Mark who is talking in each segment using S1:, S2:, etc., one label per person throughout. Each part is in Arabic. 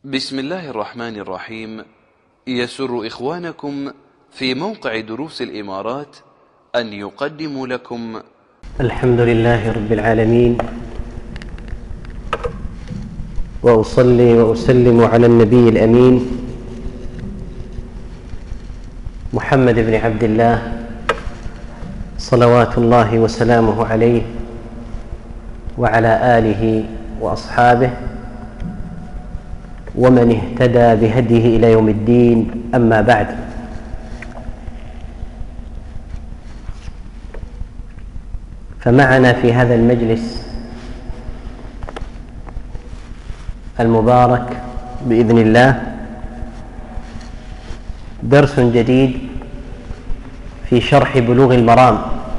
S1: بسم الله الرحمن الرحيم. يسر إخوانكم في موقع دروس الإمارات أن يقدموا لكم
S2: الحمد لله رب العالمين، وأصلي وأسلم على النبي الأمين محمد بن عبد الله صلوات الله وسلامه عليه وعلى آله وأصحابه ومن اهتدى بهديه إلى يوم الدين. أما بعد، فمعنا في هذا المجلس المبارك بإذن الله درس جديد في شرح بلوغ المرام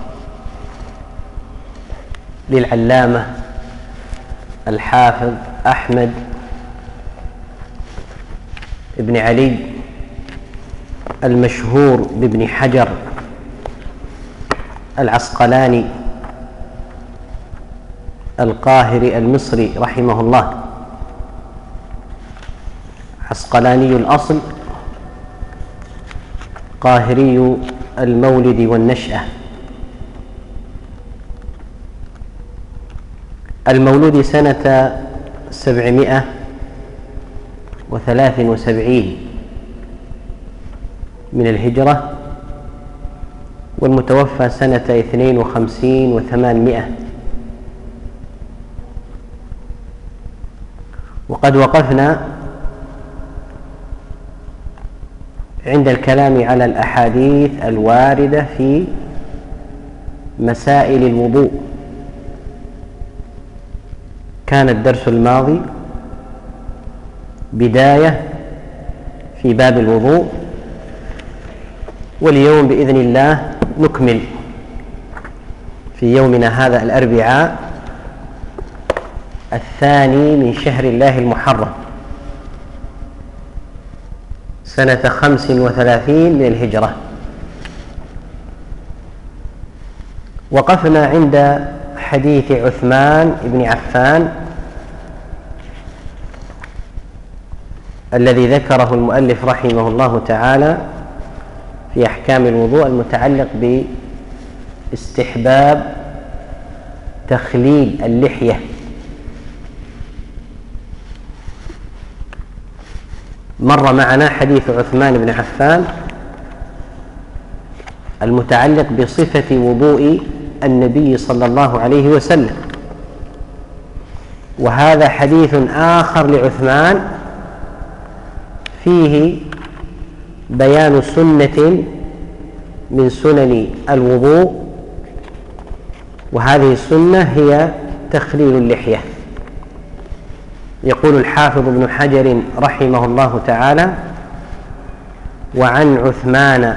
S2: للعلامة الحافظ أحمد بن علي المشهور بابن حجر العسقلاني القاهري المصري رحمه الله، عسقلاني الأصل قاهري المولد والنشأة، المولود سنة 773 من الهجرة، والمتوفى سنة 52 و800. وقد وقفنا عند الكلام على الأحاديث الواردة في مسائل الوضوء. كان الدرس الماضي بداية في باب الوضوء، واليوم بإذن الله نكمل في يومنا هذا الأربعاء 2 من شهر الله المحرم سنة 35 من الهجرة. وقفنا عند حديث عثمان بن عفان الذي ذكره المؤلف رحمه الله تعالى في أحكام الوضوء، المتعلق باستحباب تخليل اللحية. مر معنا حديث عثمان بن عفان المتعلق بصفة وضوء النبي صلى الله عليه وسلم، وهذا حديث آخر لعثمان فيه بيان سنة من سنن الوضوء، وهذه السنة هي تخليل اللحية. يقول الحافظ ابن حجر رحمه الله تعالى: وعن عثمان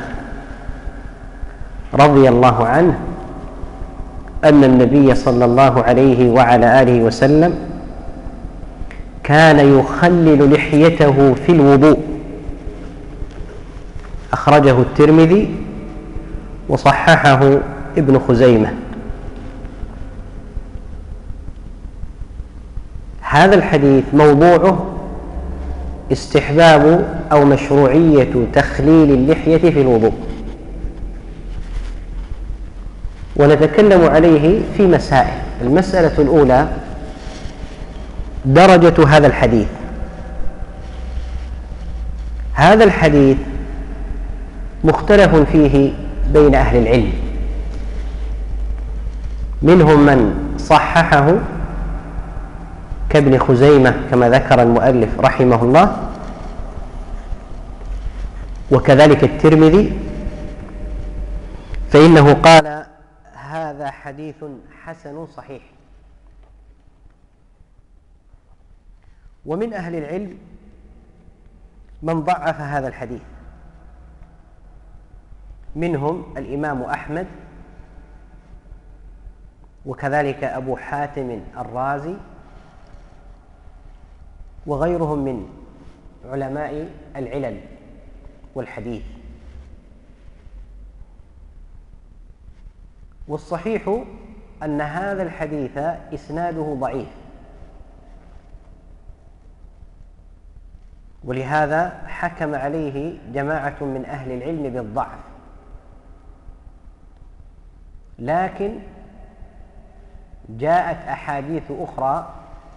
S2: رضي الله عنه أن النبي صلى الله عليه وعلى آله وسلم كان يخلل لحيته في الوضوء. أخرجه الترمذي وصححه ابن خزيمة. هذا الحديث موضوعه استحباب أو مشروعية تخليل اللحية في الوضوء، ونتكلم عليه في مسائل. المسألة الأولى درجة هذا الحديث. هذا الحديث مختلف فيه بين أهل العلم، منهم من صححه كابن خزيمة كما ذكر المؤلف رحمه الله، وكذلك الترمذي، فإنه قال هذا حديث حسن صحيح. ومن أهل العلم من ضعف هذا الحديث، منهم الإمام أحمد، وكذلك أبو حاتم الرازي، وغيرهم من علماء العلل والحديث. والصحيح أن هذا الحديث إسناده ضعيف، ولهذا حكم عليه جماعة من أهل العلم بالضعف. لكن جاءت أحاديث أخرى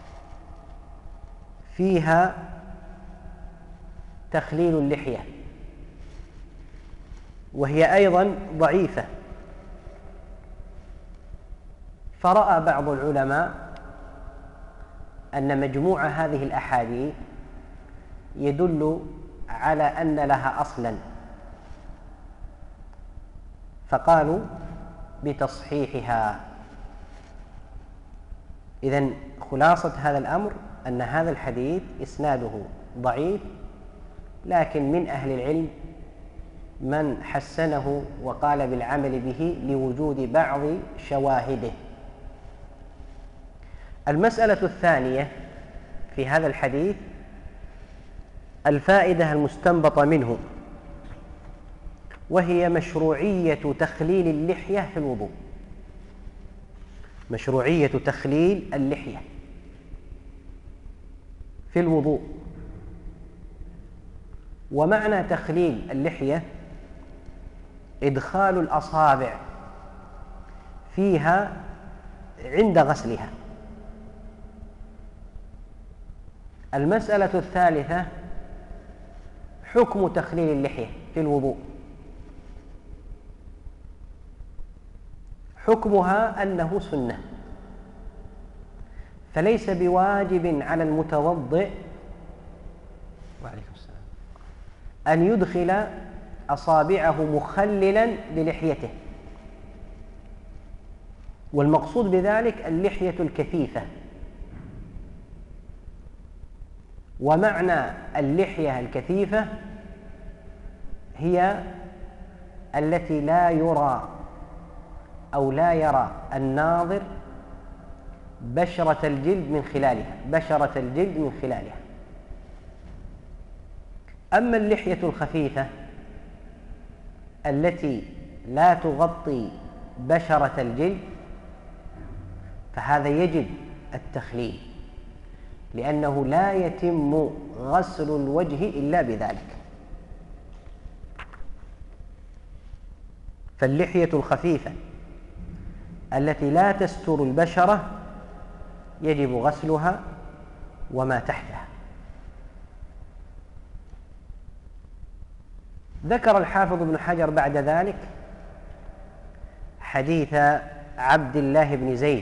S2: فيها تخليل اللحية وهي أيضا ضعيفة، فرأى بعض العلماء أن مجموع هذه الأحاديث يدل على أن لها أصلا، فقالوا بتصحيحها. إذن خلاصة هذا الأمر أن هذا الحديث إسناده ضعيف، لكن من أهل العلم من حسنه وقال بالعمل به لوجود بعض شواهده. المسألة الثانية في هذا الحديث الفائدة المستنبطة منه، وهي مشروعية تخليل اللحية في الوضوء. مشروعية تخليل اللحية في الوضوء. ومعنى تخليل اللحية إدخال الأصابع فيها عند غسلها. المسألة الثالثة حكم تخليل اللحية في الوضوء. حكمها أنه سنة، فليس بواجب على المتوضئ وعليكم السلام أن يدخل أصابعه مخللا للحيته، والمقصود بذلك اللحية الكثيفة. ومعنى اللحية الكثيفة هي التي لا يرى أو لا يرى الناظر بشرة الجلد من خلالها. أما اللحية الخفيفة التي لا تغطي بشرة الجلد فهذا يجب التخليل، لأنه لا يتم غسل الوجه إلا بذلك. فاللحية الخفيفة التي لا تستر البشرة يجب غسلها وما تحتها. ذكر الحافظ ابن حجر بعد ذلك حديث عبد الله بن زيد.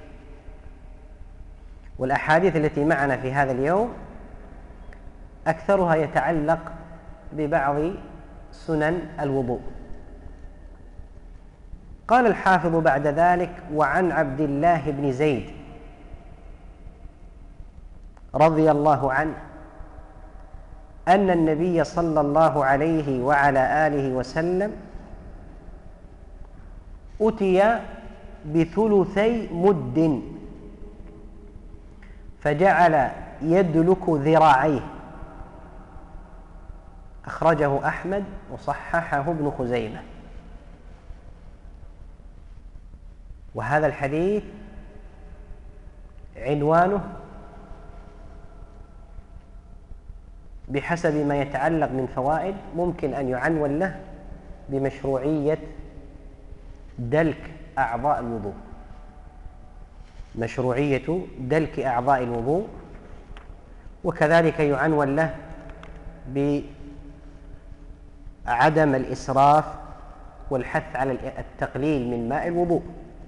S2: والأحاديث التي معنا في هذا اليوم أكثرها يتعلق ببعض سنن الوضوء. قال الحافظ بعد ذلك: وعن عبد الله بن زيد رضي الله عنه أن النبي صلى الله عليه وعلى آله وسلم أتي بثلثي مد فجعل يدلك ذراعيه. أخرجه أحمد وصححه ابن خزيمة. وهذا الحديث عنوانه بحسب ما يتعلق من فوائد ممكن أن يعنون له بمشروعية دلك أعضاء الوضوء. مشروعية دلك أعضاء الوضوء. وكذلك يعنون له بعدم الإسراف والحث على التقليل من ماء الوضوء.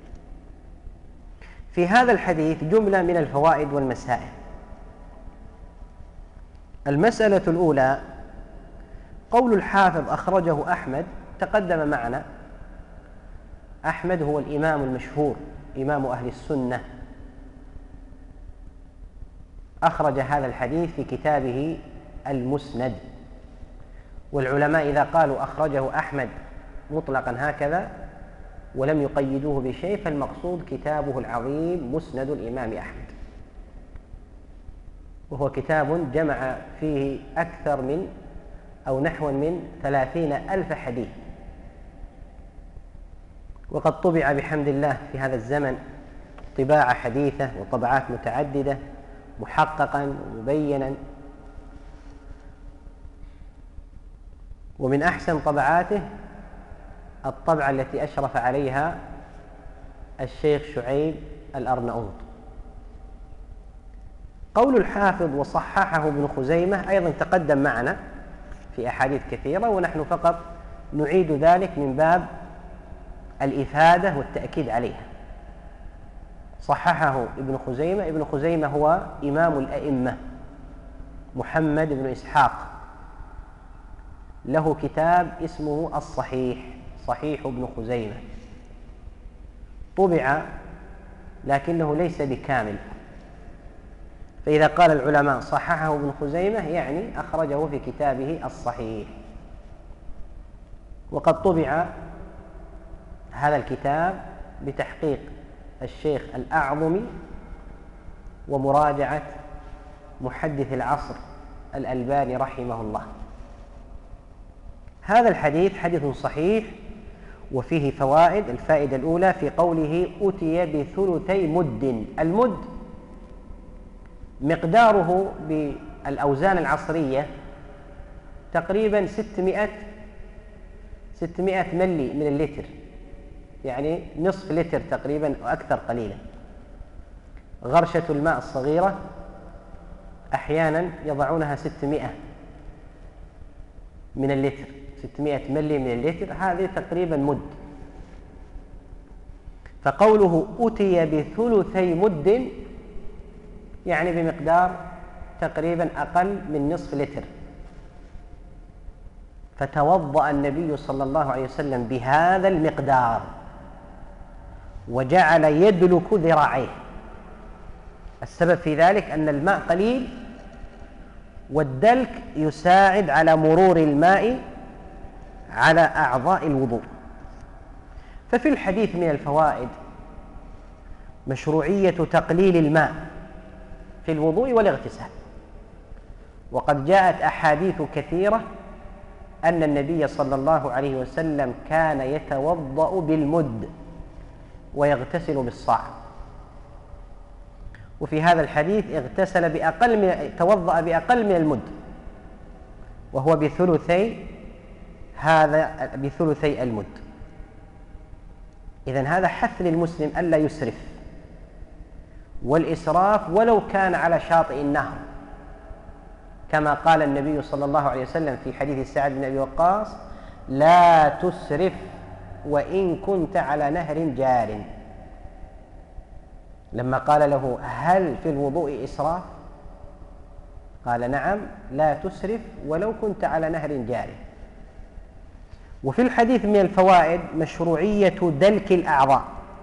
S2: في هذا الحديث جملة من الفوائد والمسائل. المسألة الأولى قول الحافظ أخرجه أحمد. تقدم معنا أحمد هو الإمام المشهور، إمام أهل السنة، أخرج هذا الحديث في كتابه المسند. والعلماء إذا قالوا أخرجه أحمد مطلقا هكذا ولم يقيدوه بشيء فالمقصود كتابه العظيم مسند الإمام أحمد، وهو كتاب جمع فيه أكثر من أو نحو من 30,000 حديث، وقد طبع بحمد الله في هذا الزمن طباعة حديثة وطبعات متعددة محققا ومبينا. ومن أحسن طبعاته الطبعة التي أشرف عليها الشيخ شعيب الأرناؤوط. قول الحافظ وصححه ابن خزيمة أيضا تقدم معنا في أحاديث كثيرة، ونحن فقط نعيد ذلك من باب الإفادة والتأكيد عليها. صححه ابن خزيمة. ابن خزيمة هو إمام الأئمة محمد بن إسحاق، له كتاب اسمه الصحيح، صحيح ابن خزيمة، طبع لكنه ليس بكامل، فإذا قال العلماء صححه ابن خزيمة يعني أخرجه في كتابه الصحيح. وقد طبع هذا الكتاب بتحقيق الشيخ الأعظمي ومراجعة محدث العصر الألباني رحمه الله. هذا الحديث حديث صحيح وفيه فوائد. الفائدة الأولى في قوله أتي بثلثي مد. المد مقداره بالأوزان العصرية تقريبا 600 ملي من اللتر، يعني نصف لتر تقريبا وأكثر قليلا. غرشة الماء الصغيرة أحيانا يضعونها 600 من اللتر، 600 ملي من اللتر، هذه تقريبا مد. فقوله أتي بثلثي مد يعني بمقدار تقريبا أقل من نصف لتر. فتوضأ النبي صلى الله عليه وسلم بهذا المقدار وجعل يدلك ذراعيه. السبب في ذلك أن الماء قليل، والدلك يساعد على مرور الماء على أعضاء الوضوء. ففي الحديث من الفوائد مشروعية تقليل الماء في الوضوء والاغتسال، وقد جاءت أحاديث كثيرة أن النبي صلى الله عليه وسلم كان يتوضأ بالمد ويغتسل بالصاع. وفي هذا الحديث توضأ بأقل من المد، وهو بثلثي المد. إذن هذا حث للمسلم ألا يسرف، والإسراف ولو كان على شاطئ النهر، كما قال النبي صلى الله عليه وسلم في حديث سعد بن أبي وقاص: لا تسرف وإن كنت على نهر جار. لما قال له: هل في الوضوء إسراف؟ قال: نعم، لا تسرف ولو كنت على نهر جار. وفي الحديث من الفوائد مشروعية دلك الأعضاء.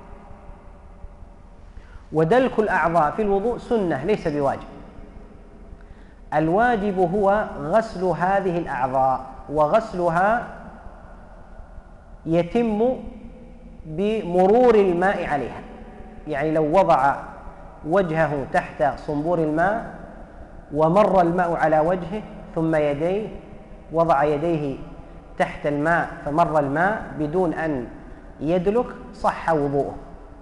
S2: ودلك الأعضاء في الوضوء سنة ليس بواجب. الواجب هو غسل هذه الأعضاء، وغسلها يتم بمرور الماء عليها. يعني لو وضع وجهه تحت صنبور الماء ومر الماء على وجهه، ثم يديه، وضع يديه تحت الماء فمر الماء بدون أن يدلك، صح وضوءه.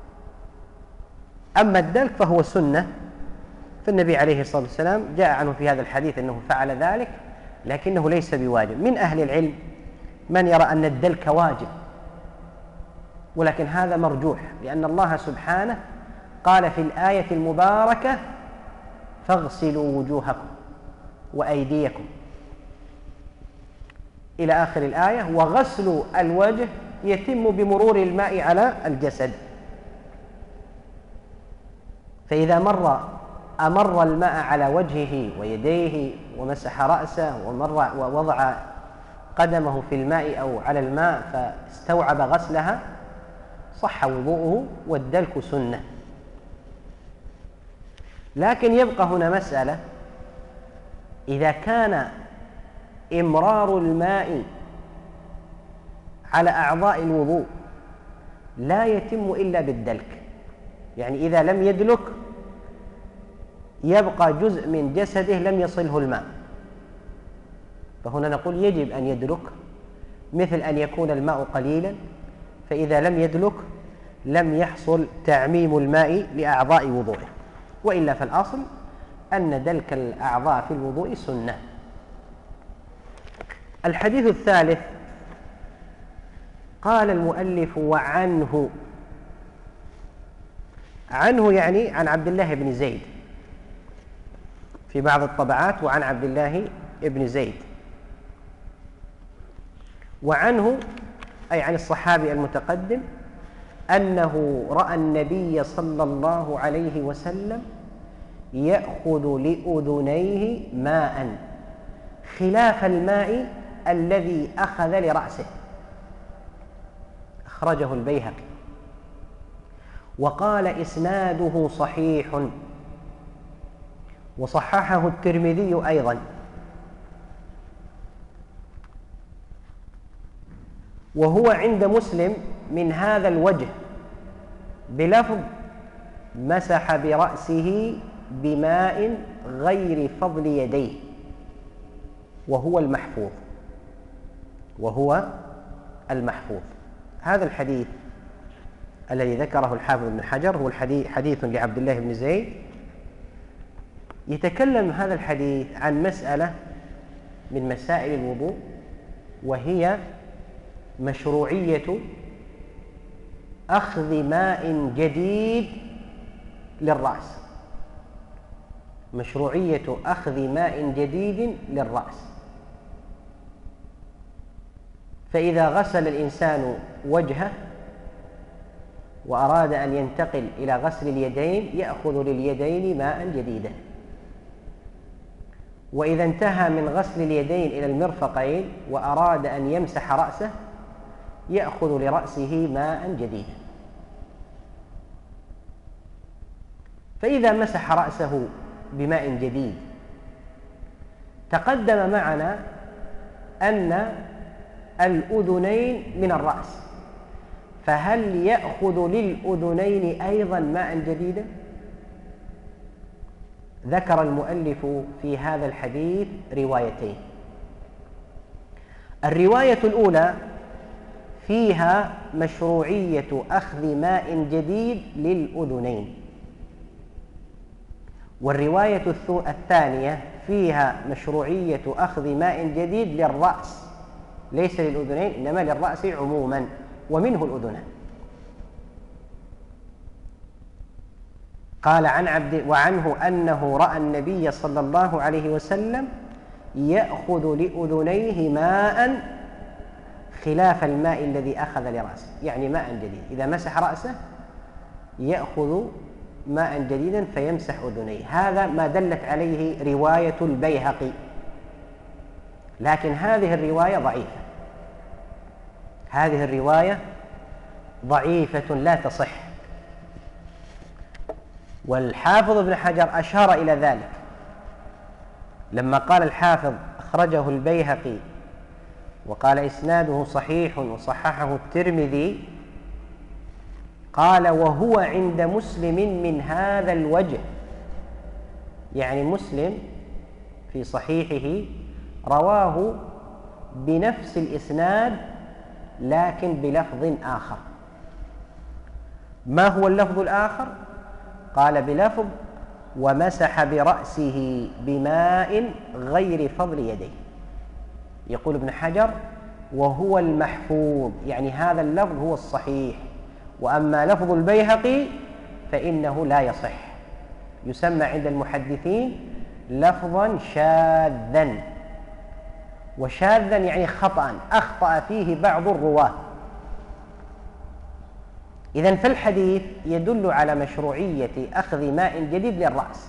S2: أما الدلك فهو سنة، فالنبي عليه الصلاة والسلام جاء عنه في هذا الحديث أنه فعل ذلك، لكنه ليس بواجب. من أهل العلم من يرى أن الدلك واجب، ولكن هذا مرجوح، لأن الله سبحانه قال في الآية المباركة: فاغسلوا وجوهكم وأيديكم، إلى آخر الآية. وغسل الوجه يتم بمرور الماء على الجسد. فإذا أمر الماء على وجهه ويديه ومسح رأسه ووضع قدمه في الماء أو على الماء فاستوعب غسلها، صح وضوءه، والدلك سنة. لكن يبقى هنا مسألة: إذا كان إمرار الماء على أعضاء الوضوء لا يتم إلا بالدلك، يعني إذا لم يدلك يبقى جزء من جسده لم يصله الماء، فهنا نقول يجب أن يدلك، مثل أن يكون الماء قليلا، فإذا لم يدلك لم يحصل تعميم الماء لأعضاء وضوءه. وإلا فالأصل أن دلك الأعضاء في الوضوء سنة. الحديث الثالث قال المؤلف عنه يعني عن عبد الله بن زيد في بعض الطبعات، وعن عبد الله بن زيد، وعنه أي عن الصحابي المتقدم أنه رأى النبي صلى الله عليه وسلم يأخذ لأذنيه ماء خلاف الماء الذي أخذ لرأسه. أخرجه البيهقي وقال إسناده صحيح، وصححه الترمذي أيضا، وهو عند مسلم من هذا الوجه بلفظ مسح برأسه بماء غير فضل يديه، وهو المحفوظ. هذا الحديث الذي ذكره الحافظ ابن حجر هو حديث لعبد الله بن زيد. يتكلم هذا الحديث عن مسألة من مسائل الوضوء، وهي مشروعية أخذ ماء جديد للرأس. مشروعية أخذ ماء جديد للرأس. فإذا غسل الإنسان وجهه وأراد أن ينتقل إلى غسل اليدين يأخذ لليدين ماء جديدا، وإذا انتهى من غسل اليدين إلى المرفقين وأراد أن يمسح رأسه يأخذ لرأسه ماء جديدا. فإذا مسح رأسه بماء جديد، تقدم معنا أن الأذنين من الرأس، فهل يأخذ للأذنين أيضا ماء جديدا؟ ذكر المؤلف في هذا الحديث روايتين. الرواية الأولى فيها مشروعية أخذ ماء جديد للأذنين، والرواية الثانية فيها مشروعية أخذ ماء جديد للرأس، ليس للأذنين إنما للرأس عموما، ومنه الأذنان. قال وعنه أنه رأى النبي صلى الله عليه وسلم يأخذ لأذنيه ماء خلاف الماء الذي أخذ لرأسه، يعني ماء جديد. إذا مسح رأسه يأخذ ماء جديدا فيمسح أذنيه. هذا ما دلت عليه رواية البيهقي، لكن هذه الرواية ضعيفة. هذه الرواية ضعيفة لا تصح، والحافظ ابن حجر أشار إلى ذلك لما قال الحافظ أخرجه البيهقي وقال إسناده صحيح وصححه الترمذي، قال وهو عند مسلم من هذا الوجه، يعني مسلم في صحيحه رواه بنفس الإسناد لكن بلفظ آخر. ما هو اللفظ الآخر؟ قال بلفظ ومسح برأسه بماء غير فضل يديه. يقول ابن حجر وهو المحفوظ، يعني هذا اللفظ هو الصحيح، وأما لفظ البيهقي فإنه لا يصح، يسمى عند المحدثين لفظا شاذا، وشاذا يعني خطأ أخطأ فيه بعض الرواة. إذن فالحديث يدل على مشروعية أخذ ماء جديد للرأس.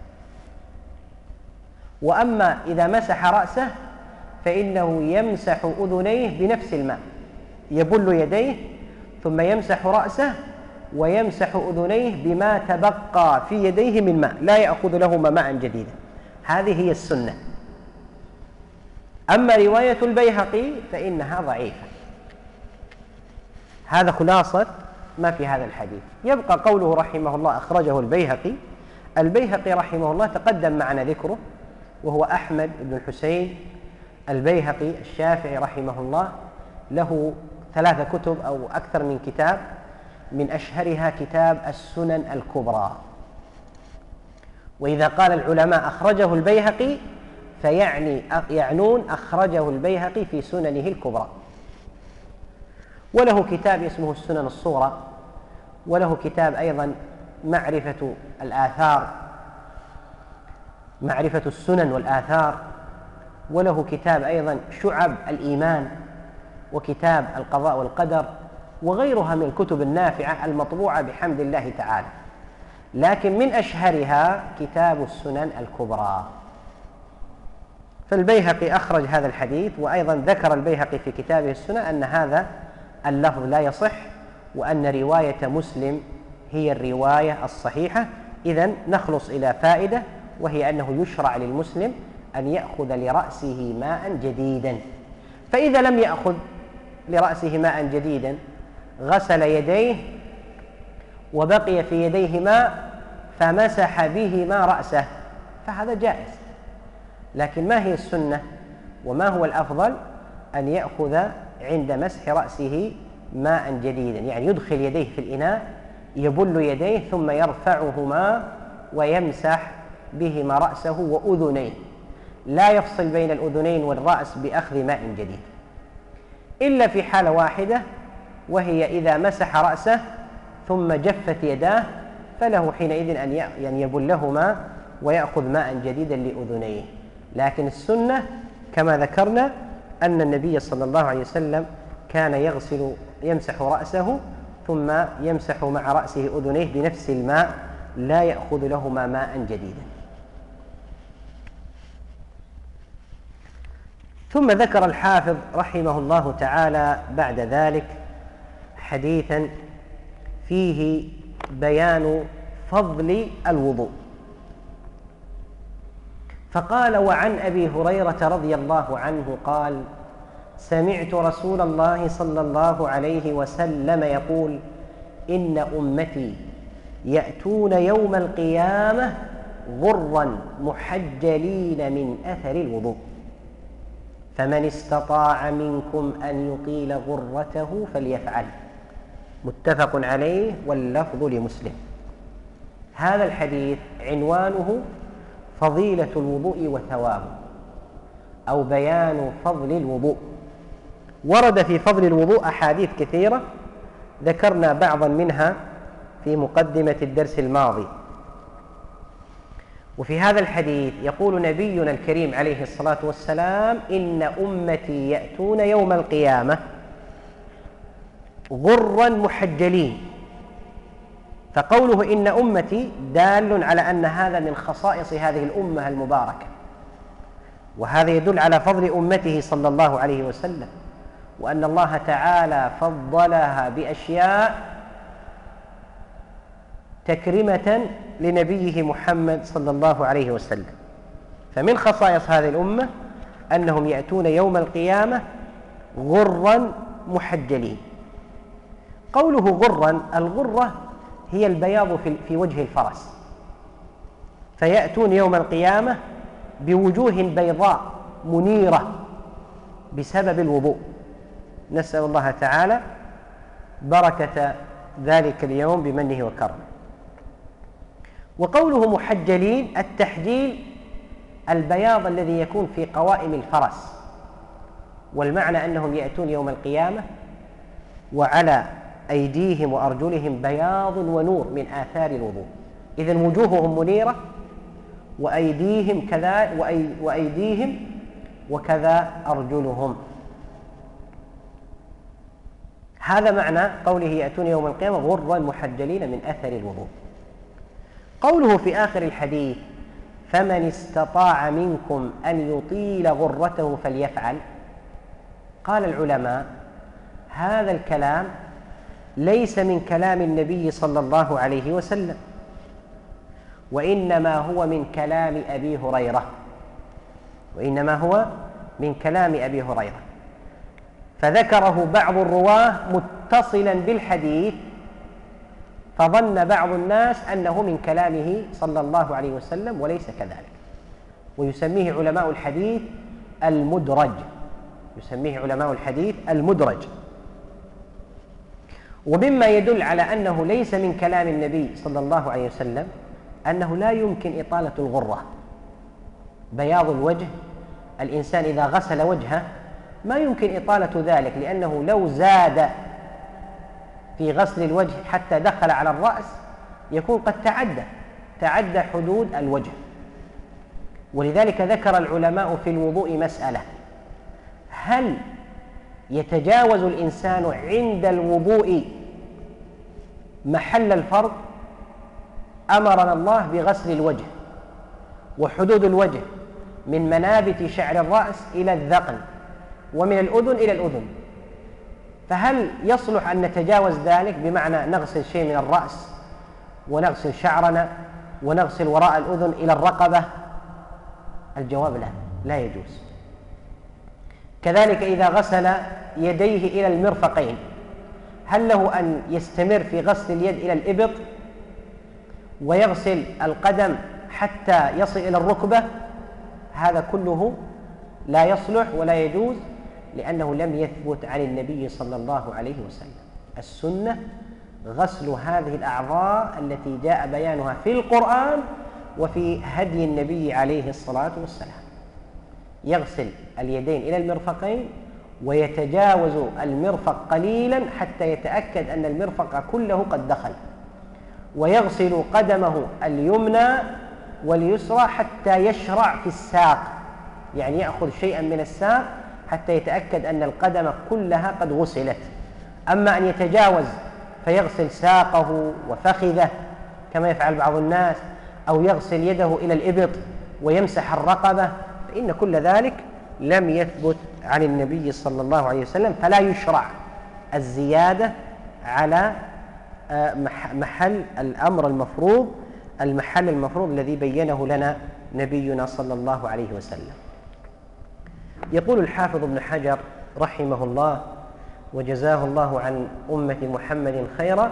S2: وأما إذا مسح رأسه فإنه يمسح أذنيه بنفس الماء، يبل يديه ثم يمسح رأسه ويمسح أذنيه بما تبقى في يديه من ماء، لا يأخذ لهما ماء جديدا. هذه هي السنة. أما رواية البيهقي فإنها ضعيفة. هذا خلاصة ما في هذا الحديث. يبقى قوله رحمه الله أخرجه البيهقي. البيهقي رحمه الله تقدم معنا ذكره، وهو أحمد بن الحسين البيهقي الشافعي رحمه الله، له 3 كتب أو أكثر من كتاب، من أشهرها كتاب السنن الكبرى. وإذا قال العلماء أخرجه البيهقي يعنون أخرجه البيهقي في سننه الكبرى، وله كتاب اسمه السنن الصغرى، وله كتاب أيضا معرفة الآثار، معرفة السنن والآثار، وله كتاب أيضا شعب الإيمان، وكتاب القضاء والقدر، وغيرها من الكتب النافعة المطبوعة بحمد الله تعالى. لكن من أشهرها كتاب السنن الكبرى. فالبيهقي أخرج هذا الحديث، وأيضا ذكر البيهقي في كتابه السنن أن هذا اللفظ لا يصح، وأن رواية مسلم هي الرواية الصحيحة. إذن نخلص إلى فائدة، وهي أنه يشرع للمسلم أن يأخذ لرأسه ماء جديدا، فإذا لم يأخذ لرأسه ماء جديدا غسل يديه وبقي في يديه ماء فمسح بهما رأسه فهذا جائز. لكن ما هي السنة وما هو الأفضل؟ أن يأخذ عند مسح رأسه ماء جديدا، يعني يدخل يديه في الإناء، يبل يديه ثم يرفعهما ويمسح بهما رأسه وأذنيه، لا يفصل بين الأذنين والرأس بأخذ ماء جديد، إلا في حالة واحدة، وهي إذا مسح رأسه ثم جفت يداه فله حينئذ أن يبلهما ويأخذ ماء جديدا لأذنيه. لكن السنة كما ذكرنا أن النبي صلى الله عليه وسلم كان يمسح رأسه ثم يمسح مع رأسه أذنيه بنفس الماء، لا يأخذ لهما ماء جديدا. ثم ذكر الحافظ رحمه الله تعالى بعد ذلك حديثا فيه بيان فضل الوضوء، فقال: وعن أبي هريرة رضي الله عنه قال: سمعت رسول الله صلى الله عليه وسلم يقول: إن أمتي يأتون يوم القيامة غرا محجلين من أثر الوضوء، فمن استطاع منكم أن يطيل غرته فليفعل. متفق عليه واللفظ لمسلم. هذا الحديث عنوانه فضيلة الوضوء وثوابه، أو بيان فضل الوضوء. ورد في فضل الوضوء أحاديث كثيرة، ذكرنا بعضا منها في مقدمة الدرس الماضي. وفي هذا الحديث يقول نبينا الكريم عليه الصلاة والسلام: إن أمتي يأتون يوم القيامة غرا محجلين. فقوله إن أمتي دال على أن هذا من خصائص هذه الأمة المباركة، وهذا يدل على فضل أمته صلى الله عليه وسلم، وأن الله تعالى فضلها بأشياء تكرمة لنبيه محمد صلى الله عليه وسلم. فمن خصائص هذه الأمة أنهم يأتون يوم القيامة غرا محجلين. قوله غرا، الغرة هي البياض في وجه الفرس، فيأتون يوم القيامة بوجوه بيضاء منيرة بسبب الوضوء. نسأل الله تعالى بركة ذلك اليوم بمنه وكرمه. وقوله محجلين، التحجيل البياض الذي يكون في قوائم الفرس، والمعنى أنهم يأتون يوم القيامة وعلى أيديهم وأرجلهم بياض ونور من آثار الوضوء. إذن وجوههم منيرة وأيديهم كذا، وأيديهم وكذا أرجلهم. هذا معنى قوله يأتون يوم القيامة غرا محجلين من أثر الوضوء. قوله في آخر الحديث: فمن استطاع منكم أن يطيل غرته فليفعل. قال العلماء: هذا الكلام ليس من كلام النبي صلى الله عليه وسلم، وإنما هو من كلام أبي هريرة، فذكره بعض الرواه متصلا بالحديث، فظن بعض الناس أنه من كلامه صلى الله عليه وسلم، وليس كذلك. ويسميه علماء الحديث المدرج. ومما يدل على أنه ليس من كلام النبي صلى الله عليه وسلم أنه لا يمكن إطالة الغرة، بياض الوجه الإنسان إذا غسل وجهه ما يمكن إطالة ذلك، لأنه لو زاد في غسل الوجه حتى دخل على الرأس يكون قد تعدى حدود الوجه. ولذلك ذكر العلماء في الوضوء مسألة: هل يتجاوز الإنسان عند الوضوء محل الفرض؟ أمرنا الله بغسل الوجه، وحدود الوجه من منابت شعر الرأس إلى الذقن، ومن الأذن إلى الأذن، فهل يصلح أن نتجاوز ذلك بمعنى نغسل شيء من الرأس ونغسل شعرنا ونغسل وراء الأذن إلى الرقبة؟ الجواب لا يجوز. كذلك إذا غسل يديه إلى المرفقين، هل له أن يستمر في غسل اليد إلى الإبط ويغسل القدم حتى يصل إلى الركبة؟ هذا كله لا يصلح ولا يجوز، لأنه لم يثبت عن النبي صلى الله عليه وسلم. السنة غسل هذه الأعضاء التي جاء بيانها في القرآن وفي هدي النبي عليه الصلاة والسلام. يغسل اليدين إلى المرفقين ويتجاوز المرفق قليلا حتى يتأكد أن المرفق كله قد دخل، ويغسل قدمه اليمنى واليسرى حتى يشرع في الساق، يعني يأخذ شيئا من الساق حتى يتأكد أن القدم كلها قد غسلت. أما أن يتجاوز فيغسل ساقه وفخذه كما يفعل بعض الناس، أو يغسل يده إلى الإبط ويمسح الرقبة، فإن كل ذلك لم يثبت عن النبي صلى الله عليه وسلم، فلا يشرع الزيادة على محل الأمر المفروض، المحل المفروض الذي بينه لنا نبينا صلى الله عليه وسلم. يقول الحافظ ابن حجر رحمه الله وجزاه الله عن أمة محمد خيرا: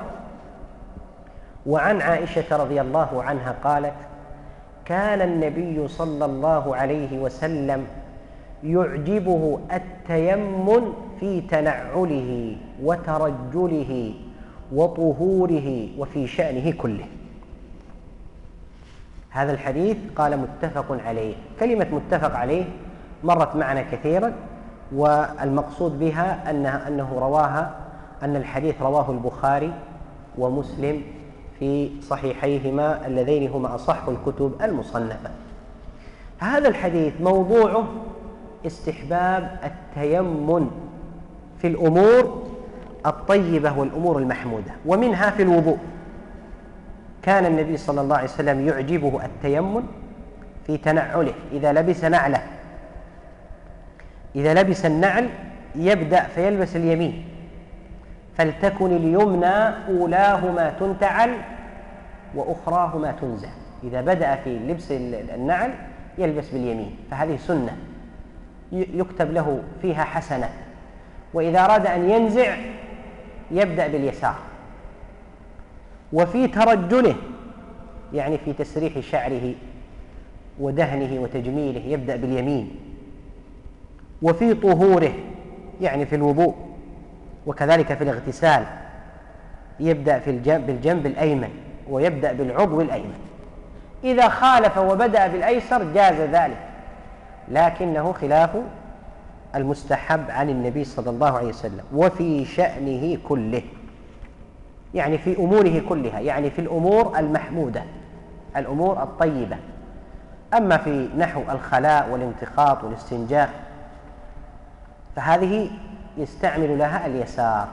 S2: وعن عائشة رضي الله عنها قالت: كان النبي صلى الله عليه وسلم يعجبه التيمم في تنعله وترجله وطهوره وفي شأنه كله. هذا الحديث قال متفق عليه. كلمة متفق عليه مرت معنا كثيرا، والمقصود بها أن الحديث رواه البخاري ومسلم في صحيحيهما اللذين هما أصح الكتب المصنفة. هذا الحديث موضوعه استحباب التيمم في الأمور الطيبة والأمور المحمودة، ومنها في الوضوء. كان النبي صلى الله عليه وسلم يعجبه التيمم في تنعله، إذا لبس نعله، إذا لبس النعل يبدأ فيلبس اليمين، فلتكن اليمنى أولاهما تنتعل وأخراهما تنزع. إذا بدأ في لبس النعل يلبس باليمين، فهذه سنة يكتب له فيها حسنة. وإذا أراد أن ينزع يبدأ باليسار. وفي ترجله، يعني في تسريح شعره ودهنه وتجميله، يبدأ باليمين. وفي طهوره، يعني في الوضوء، وكذلك في الاغتسال يبدأ بالجنب الأيمن ويبدأ بالعضو الأيمن. إذا خالف وبدأ بالأيسر جاز ذلك، لكنه خلاف المستحب عن النبي صلى الله عليه وسلم. وفي شأنه كله، يعني في أموره كلها، يعني في الأمور المحمودة، الأمور الطيبة. أما في نحو الخلاء والانتخاط والاستنجاء فهذه يستعمل لها اليسار.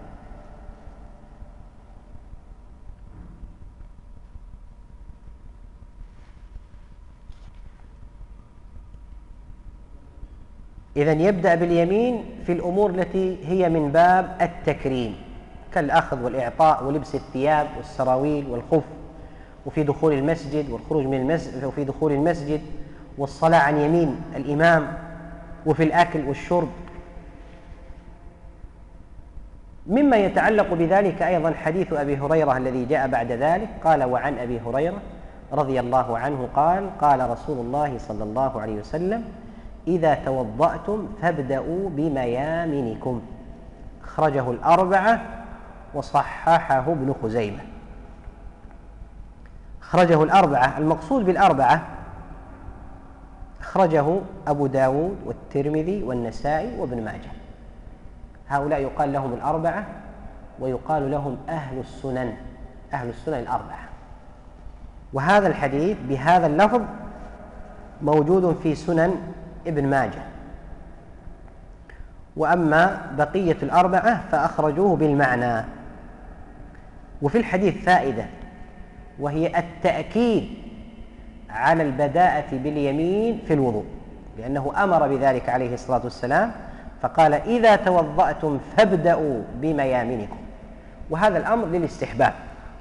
S2: إذن يبدأ باليمين في الأمور التي هي من باب التكريم، كالأخذ والإعطاء ولبس الثياب والسراويل والخف، وفي دخول المسجد والخروج من المسجد، وفي دخول المسجد والصلاة عن يمين الإمام، وفي الأكل والشرب. مما يتعلق بذلك أيضا حديث أبي هريرة الذي جاء بعد ذلك. قال: وعن أبي هريرة رضي الله عنه قال: قال رسول الله صلى الله عليه وسلم: إذا توضأتم فابدأوا بميامنكم. أخرجه الأربعة وصححه ابن خزيمة. أخرجه الأربعة، المقصود بالأربعة أخرجه أبو داود والترمذي والنسائي وابن ماجه. هؤلاء يقال لهم الأربعة، ويقال لهم أهل السنن، أهل السنن الأربعة. وهذا الحديث بهذا اللفظ موجود في سنن ابن ماجه، وأما بقية الأربعة فأخرجوه بالمعنى. وفي الحديث فائدة، وهي التأكيد على البداءة باليمين في الوضوء، لأنه أمر بذلك عليه الصلاة والسلام، فقال: إذا توضأتم فابدأوا بميامنكم. وهذا الأمر للاستحباب،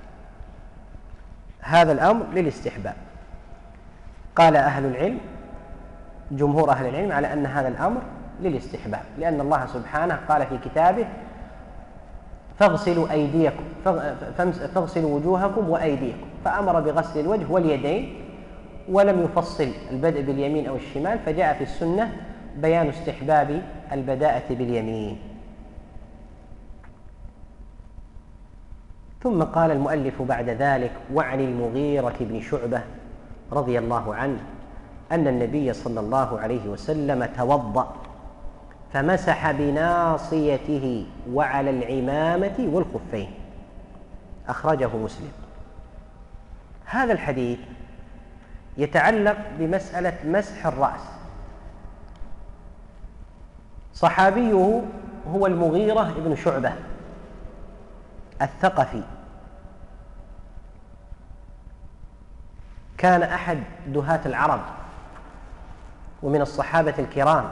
S2: هذا الأمر للاستحباب. قال أهل العلم، جمهور أهل العلم، على أن هذا الأمر للاستحباب، لأن الله سبحانه قال في كتابه: فاغسلوا أيديكم، فاغسلوا وجوهكم وأيديكم، فأمر بغسل الوجه واليدين، ولم يفصل البدء باليمين أو الشمال، فجاء في السنة بيان استحباب البداءة باليمين. ثم قال المؤلف بعد ذلك: وعن المغيرة بن شعبة رضي الله عنه أن النبي صلى الله عليه وسلم توضأ فمسح بناصيته وعلى العمامة والخفين. أخرجه مسلم. هذا الحديث يتعلق بمسألة مسح الرأس. صحابيه هو المغيرة بن شعبة الثقفي، كان أحد دهاة العرب، ومن الصحابة الكرام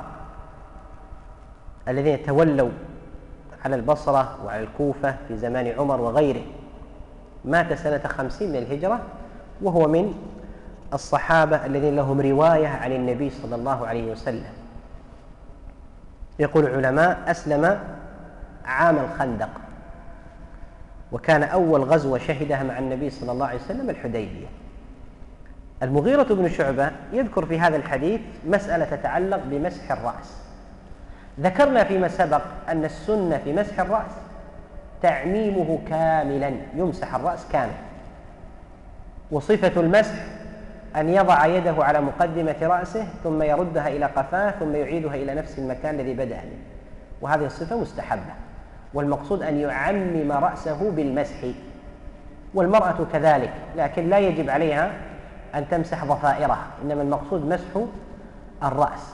S2: الذين تولوا على البصرة وعلى الكوفة في زمان عمر وغيره. مات سنة 50 من الهجرة، وهو من الصحابة الذين لهم رواية عن النبي صلى الله عليه وسلم. يقول العلماء: أسلم عام الخندق، وكان أول غزوة شهدها مع النبي صلى الله عليه وسلم الحديبية. المغيرة بن شعبة يذكر في هذا الحديث مسألة تتعلق بمسح الرأس. ذكرنا فيما سبق أن السنة في مسح الرأس تعميمه كاملا، يمسح الرأس كامل، وصفة المسح أن يضع يده على مقدمة رأسه ثم يردها إلى قفاه ثم يعيدها إلى نفس المكان الذي بدأ منه، وهذه الصفة مستحبة، والمقصود أن يعمم رأسه بالمسح. والمرأة كذلك، لكن لا يجب عليها أن تمسح ضفائرها، إنما المقصود مسح الرأس.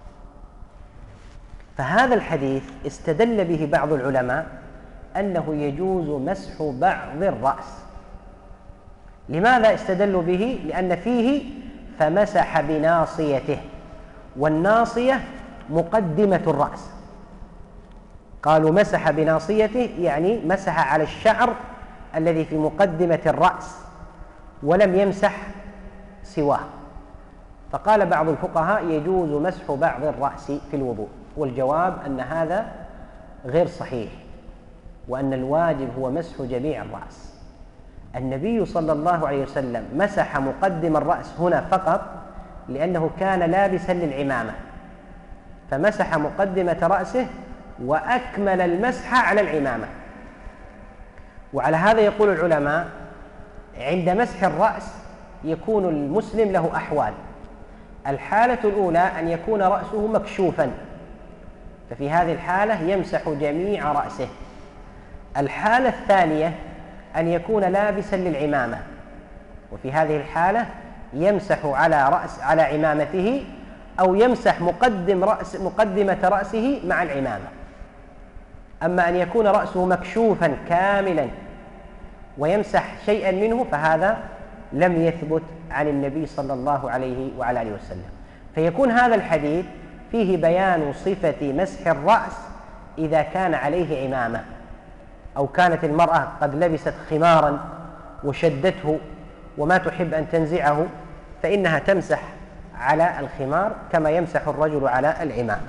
S2: فهذا الحديث استدل به بعض العلماء أنه يجوز مسح بعض الرأس. لماذا استدلوا به؟ لأن فيه فمسح بناصيته، والناصية مقدمة الرأس. قالوا مسح بناصيته يعني مسح على الشعر الذي في مقدمة الرأس ولم يمسح سواه. فقال بعض الفقهاء يجوز مسح بعض الرأس في الوضوء، والجواب أن هذا غير صحيح، وأن الواجب هو مسح جميع الرأس. النبي صلى الله عليه وسلم مسح مقدم الرأس هنا فقط لأنه كان لابسا للعمامة، فمسح مقدمة رأسه وأكمل المسح على العمامة. وعلى هذا يقول العلماء عند مسح الرأس يكون المسلم له أحوال. الحالة الأولى أن يكون رأسه مكشوفا، ففي هذه الحالة يمسح جميع رأسه. الحالة الثانية أن يكون لابسا للعمامة، وفي هذه الحالة يمسح على عمامته، أو يمسح مقدمة رأسه مع العمامة. أما أن يكون رأسه مكشوفا كاملا ويمسح شيئا منه فهذا لم يثبت عن النبي صلى الله عليه وعلى آله وسلم. فيكون هذا الحديث فيه بيان صفة مسح الرأس إذا كان عليه عمامة، أو كانت المرأة قد لبست خمارا وشدته وما تحب أن تنزعه، فإنها تمسح على الخمار كما يمسح الرجل على العمامة.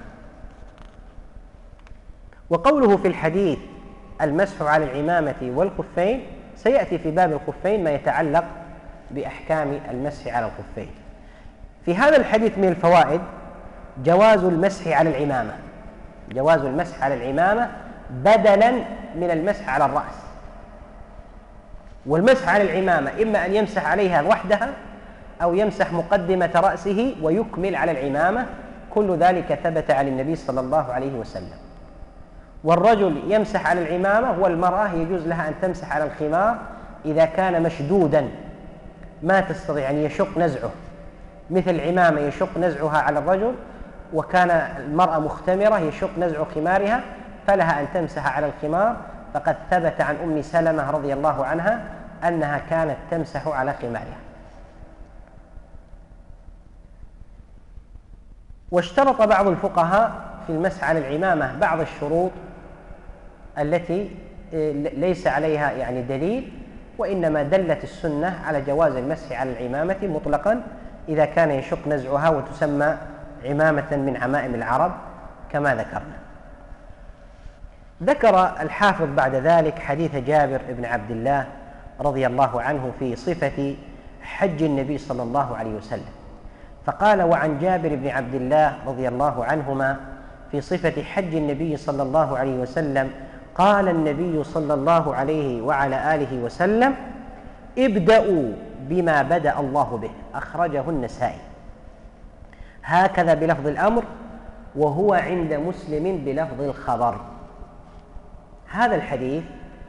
S2: وقوله في الحديث المسح على العمامة والخفين سيأتي في باب الخفين ما يتعلق بأحكام المسح على الخفين. في هذا الحديث من الفوائد جواز المسح على العمامة، جواز المسح على العمامة بدلا من المسح على الرأس. والمسح على العمامة إما أن يمسح عليها وحدها أو يمسح مقدمة رأسه ويكمل على العمامة، كل ذلك ثبت عن النبي صلى الله عليه وسلم. والرجل يمسح على العمامة، والمرأة يجوز لها أن تمسح على الخمار إذا كان مشدودا ما تستطيع، يعني يشق نزعه، مثل العمامة يشق نزعها على الرجل، وكان المرأة مختمرة يشق نزع خمارها، فلها أن تمسح على الخمار. فقد ثبت عن أم سلمة رضي الله عنها أنها كانت تمسح على خمارها. واشترط بعض الفقهاء في المسح على العمامة بعض الشروط التي ليس عليها يعني دليل، وإنما دلت السنة على جواز المسح على العمامة مطلقا إذا كان يشق نزعها، وتسمى عمامة من عمائم العرب كما ذكرنا. ذكر الحافظ بعد ذلك حديث جابر بن عبد الله رضي الله عنه في صفة حج النبي صلى الله عليه وسلم، فقال: وعن جابر بن عبد الله رضي الله عنهما في صفة حج النبي صلى الله عليه وسلم قال النبي صلى الله عليه وعلى آله وسلم: ابدأوا بما بدأ الله به. أخرجه النسائي هكذا بلفظ الأمر، وهو عند مسلم بلفظ الخبر. هذا الحديث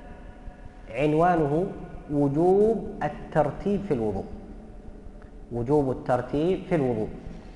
S2: عنوانه وجوب الترتيب في الوضوء، وجوب الترتيب في الوضوء.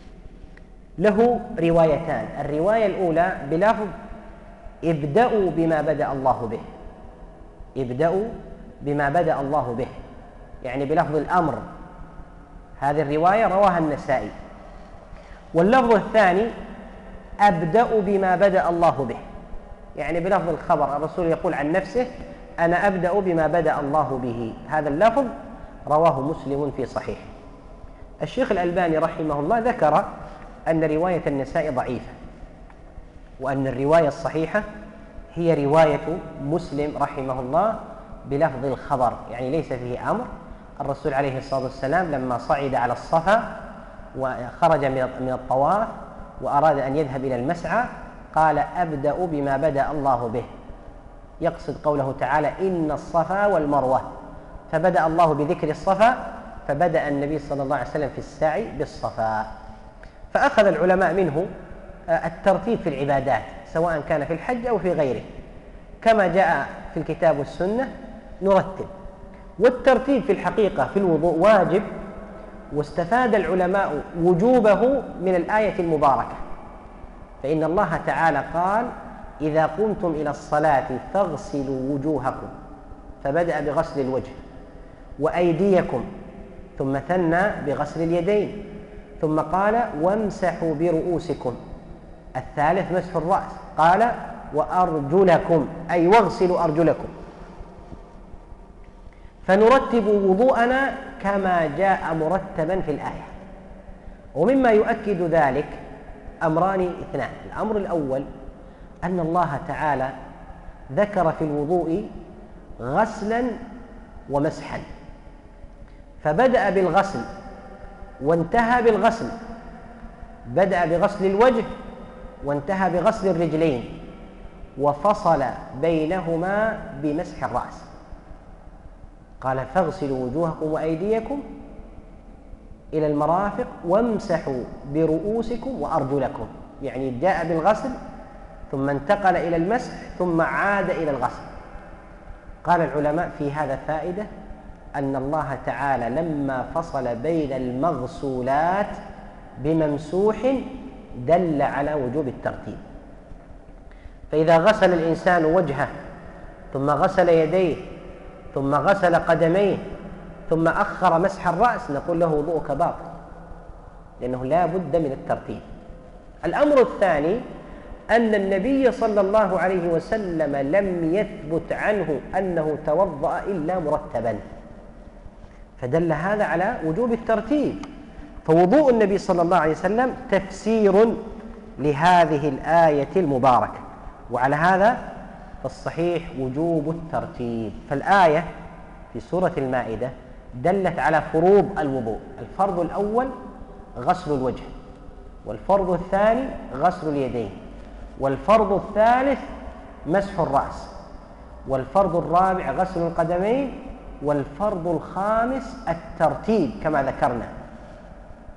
S2: له روايتان، الرواية الأولى بلفظ ابدأوا بما بدأ الله به، ابدأوا بما بدأ الله به، يعني بلفظ الأمر. هذه الرواية رواها النسائي. واللفظ الثاني أبدأ بما بدأ الله به، يعني بلفظ الخبر، الرسول يقول عن نفسه: أنا أبدأ بما بدأ الله به. هذا اللفظ رواه مسلم في صحيح. الشيخ الألباني رحمه الله ذكر أن رواية النسائي ضعيفة، وأن الرواية الصحيحة هي رواية مسلم رحمه الله بلفظ الخبر، يعني ليس فيه أمر. الرسول عليه الصلاة والسلام لما صعد على الصفا وخرج من الطواف وأراد أن يذهب إلى المسعى قال: أبدأ بما بدأ الله به، يقصد قوله تعالى: إن الصفا والمروة، فبدأ الله بذكر الصفا، فبدأ النبي صلى الله عليه وسلم في السعي بالصفا. فأخذ العلماء منه الترتيب في العبادات سواء كان في الحج أو في غيره، كما جاء في الكتاب والسنة نرتب. والترتيب في الحقيقة في الوضوء واجب، واستفاد العلماء وجوبه من الآية المباركة، فإن الله تعالى قال: إذا قمتم إلى الصلاة فاغسلوا وجوهكم، فبدأ بغسل الوجه، وأيديكم، ثم ثنى بغسل اليدين، ثم قال: وامسحوا برؤوسكم، الثالث مسح الرأس، قال: وأرجلكم، أي واغسلوا أرجلكم. فنرتب وضوءنا كما جاء مرتبا في الآية. ومما يؤكد ذلك أمران اثنان. الأمر الأول أن الله تعالى ذكر في الوضوء غسلا ومسحا، فبدأ بالغسل وانتهى بالغسل، بدأ بغسل الوجه وانتهى بغسل الرجلين، وفصل بينهما بمسح الرأس، قال: فاغسلوا وجوهكم وأيديكم إلى المرافق وامسحوا برؤوسكم وأرجلكم، يعني جاء بالغسل ثم انتقل إلى المسح ثم عاد إلى الغسل. قال العلماء في هذا فائدة، أن الله تعالى لما فصل بين المغسولات بممسوح دل على وجوب الترتيب. فإذا غسل الإنسان وجهه ثم غسل يديه ثم غسل قدميه ثم أخر مسح الرأس، نقول له وضوءك باطل، لأنه لا بد من الترتيب. الأمر الثاني أن النبي صلى الله عليه وسلم لم يثبت عنه أنه توضأ إلا مرتبا، فدل هذا على وجوب الترتيب. فوضوء النبي صلى الله عليه وسلم تفسير لهذه الآية المباركة، وعلى هذا فالصحيح وجوب الترتيب. فالآية في سورة المائدة دلت على فروض الوضوء: الفرض الأول غسل الوجه، والفرض الثاني غسل اليدين، والفرض الثالث مسح الرأس، والفرض الرابع غسل القدمين، والفرض الخامس الترتيب كما ذكرنا.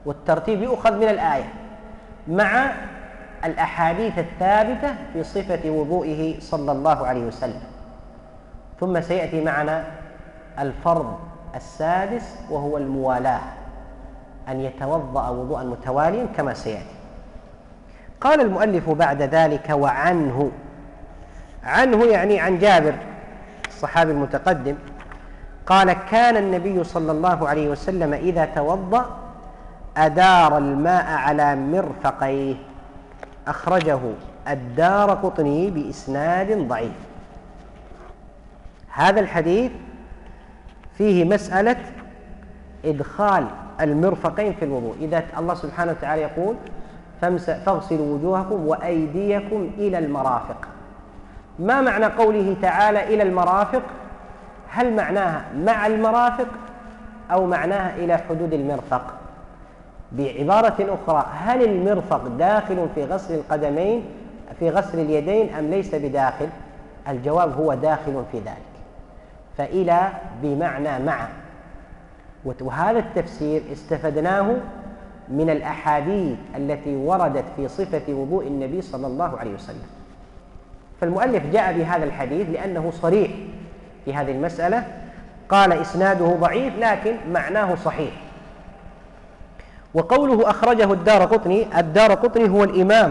S2: والترتيب يؤخذ من الآية مع الأحاديث الثابتة في صفة وضوئه صلى الله عليه وسلم. ثم سيأتي معنا الفرض السادس وهو الموالاة، أن يتوضأ وضوءا متواليا كما سيأتي. قال المؤلف بعد ذلك: وعنه. عنه يعني عن جابر الصحابي المتقدم قال: كان النبي صلى الله عليه وسلم إذا توضأ أدار الماء على مرفقيه. أخرجه الدارقطني بإسناد ضعيف. هذا الحديث فيه مسألة إدخال المرفقين في الوضوء. إذا الله سبحانه وتعالى يقول: فاغسلوا وجوهكم وأيديكم إلى المرافق، ما معنى قوله تعالى إلى المرافق؟ هل معناها مع المرافق أو معناها إلى حدود المرفق؟ بعبارة أخرى، هل المرفق داخل في غسل القدمين في غسل اليدين أم ليس بداخل؟ الجواب هو داخل في ذلك، فإلى بمعنى مع. وهذا التفسير استفدناه من الأحاديث التي وردت في صفة وضوء النبي صلى الله عليه وسلم. فالمؤلف جاء بهذا الحديث لأنه صريح في هذه المسألة. قال: إسناده ضعيف لكن معناه صحيح. وقوله أخرجه الدارقطني، الدارقطني هو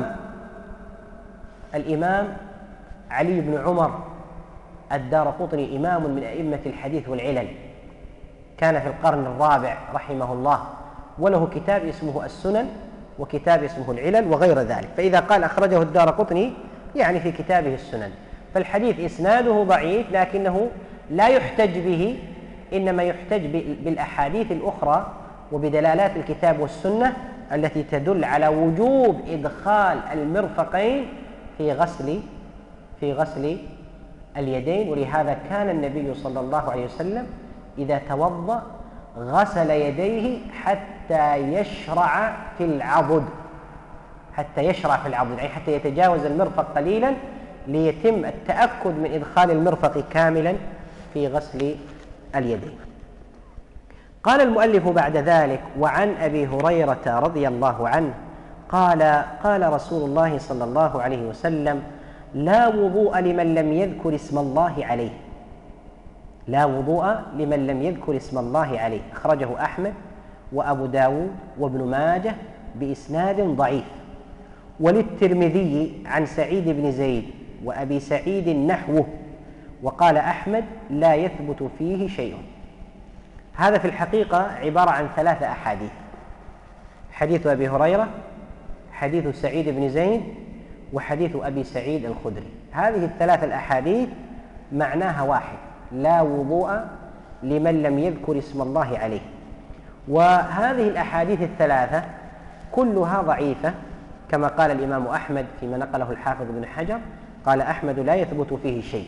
S2: الإمام علي بن عمر الدارقطني، إمام من أئمة الحديث والعلل، كان في القرن الرابع رحمه الله، وله كتاب اسمه السنن وكتاب اسمه العلل وغير ذلك. فإذا قال أخرجه الدارقطني يعني في كتابه السنن. فالحديث إسناده ضعيف لكنه لا يحتج به، إنما يحتج بالأحاديث الأخرى وبدلالات الكتاب والسنة التي تدل على وجوب إدخال المرفقين في غسل اليدين. ولهذا كان النبي صلى الله عليه وسلم إذا توضأ غسل يديه حتى يشرع في العضد، يعني حتى يتجاوز المرفق قليلا ليتم التأكد من إدخال المرفق كاملا في غسل اليدين. قال المؤلف بعد ذلك: وعن أبي هريرة رضي الله عنه قال: قال رسول الله صلى الله عليه وسلم: لا وضوء لمن لم يذكر اسم الله عليه. لا وضوء لمن لم يذكر اسم الله عليه. أخرجه أحمد وأبو داود وابن ماجه بإسناد ضعيف. وللترمذي عن سعيد بن زيد وأبي سعيد نحوه. وقال أحمد: لا يثبت فيه شيء. هذا في الحقيقة عبارة عن 3 أحاديث: حديث أبي هريرة، حديث سعيد بن زيد، وحديث أبي سعيد الخدري. هذه ال3 الأحاديث معناها واحد: لا وضوء لمن لم يذكر اسم الله عليه. وهذه الأحاديث ال3 كلها ضعيفة كما قال الإمام أحمد فيما نقله الحافظ بن حجر، قال أحمد: لا يثبت فيه شيء.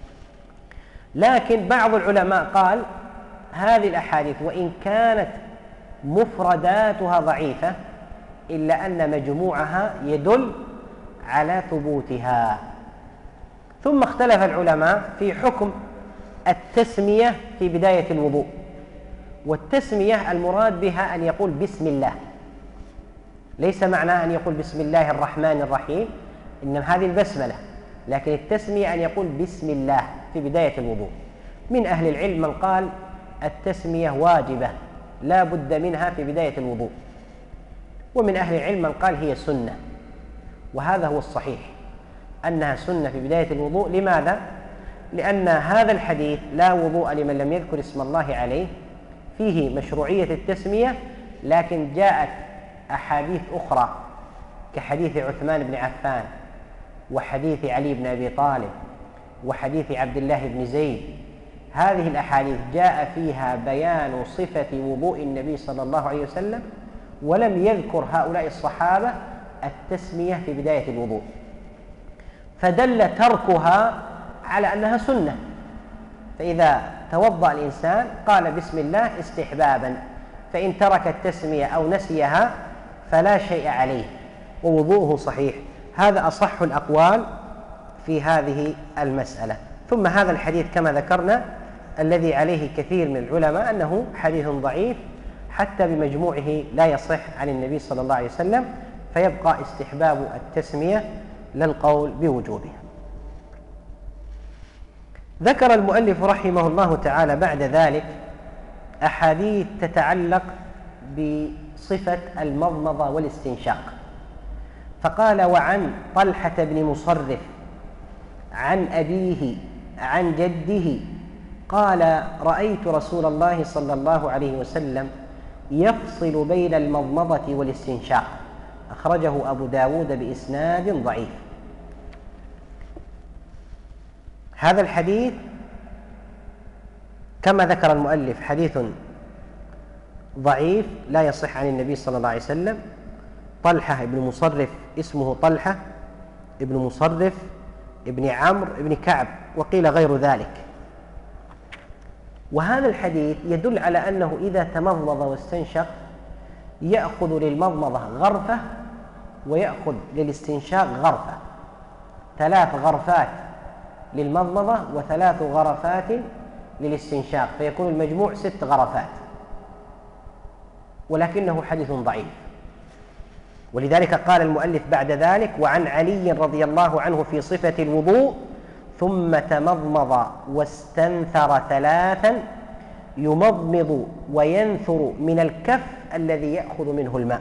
S2: لكن بعض العلماء قال: هذه الأحاديث وإن كانت مفرداتها ضعيفة إلا أن مجموعها يدل على ثبوتها. ثم اختلف العلماء في حكم التسمية في بداية الوضوء. والتسمية المراد بها أن يقول بسم الله، ليس معناه أن يقول بسم الله الرحمن الرحيم، إنما هذه البسملة، لكن التسمية أن يقول بسم الله في بداية الوضوء. من أهل العلم من قال التسمية واجبة لا بد منها في بداية الوضوء، ومن أهل العلم من قال هي سنة، وهذا هو الصحيح أنها سنة في بداية الوضوء. لماذا؟ لأن هذا الحديث لا وضوء لمن لم يذكر اسم الله عليه فيه مشروعية التسمية، لكن جاءت أحاديث أخرى كحديث عثمان بن عفان وحديث علي بن أبي طالب وحديث عبد الله بن زيد. هذه الأحاديث جاء فيها بيان صفة وضوء النبي صلى الله عليه وسلم، ولم يذكر هؤلاء الصحابة التسمية في بداية الوضوء، فدل تركها على أنها سنة. فإذا توضأ الإنسان قال بسم الله استحبابا، فإن ترك التسمية أو نسيها فلا شيء عليه ووضوءه صحيح. هذا أصح الأقوال في هذه المسألة. ثم هذا الحديث كما ذكرنا الذي عليه كثير من العلماء أنه حديث ضعيف حتى بمجموعه لا يصح عن النبي صلى الله عليه وسلم، فيبقى استحباب التسمية لا القول بوجوبها. ذكر المؤلف رحمه الله تعالى بعد ذلك أحاديث تتعلق بصفة المضمضة والاستنشاق، فقال: وعن طلحة بن مصرف عن أبيه عن جده قال: رأيت رسول الله صلى الله عليه وسلم يفصل بين المضمضة والاستنشاق، أخرجه أبو داود بإسناد ضعيف. هذا الحديث كما ذكر المؤلف حديث ضعيف لا يصح عن النبي صلى الله عليه وسلم. طلحة بن مصرف اسمه طلحة ابن مصرف ابن عمرو ابن كعب، وقيل غير ذلك. وهذا الحديث يدل على أنه إذا تمضمض واستنشق يأخذ للمضمضة غرفة ويأخذ للاستنشاق غرفة، 3 غرفات للمضمضة و3 غرفات للاستنشاق، فيكون المجموع 6 غرفات، ولكنه حديث ضعيف. ولذلك قال المؤلف بعد ذلك: وعن علي رضي الله عنه في صفة الوضوء ثم تمضمض واستنثر 3 يمضمض وينثر من الكف الذي يأخذ منه الماء،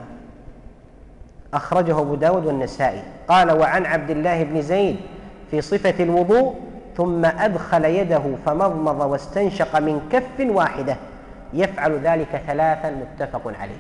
S2: أخرجه أبو داود والنسائي. قال: وعن عبد الله بن زيد في صفة الوضوء ثم أدخل يده فمضمض واستنشق من كف واحدة يفعل ذلك 3، متفق عليه.